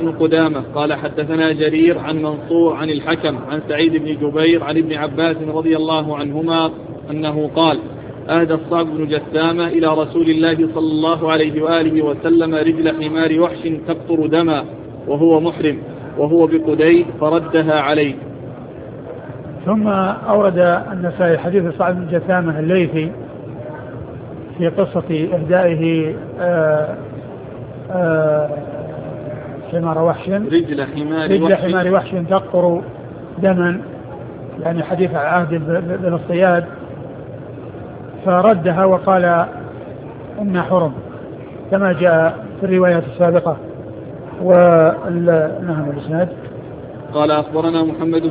بن قدامة قال حدثنا جرير عن منصور عن الحكم عن سعيد بن جبير عن ابن عباس رضي الله عنهما أنه قال أهدى الصعب بن جثامة إلى رسول الله صلى الله عليه وآله وسلم رجل حمار وحش تقطر دما وهو محرم وهو بقديد فردها عليه. ثم أورد النسائي حديث الصعب بن جثامة الليثي في قصة إهدائه حمار وحش رجل حمار وحش تقطر دما، يعني حديث عهد بن الصياد، فردها وقال إنها حرم كما جاء في الروايات السابقة. نعم الإسناد. قال أخبرنا محمد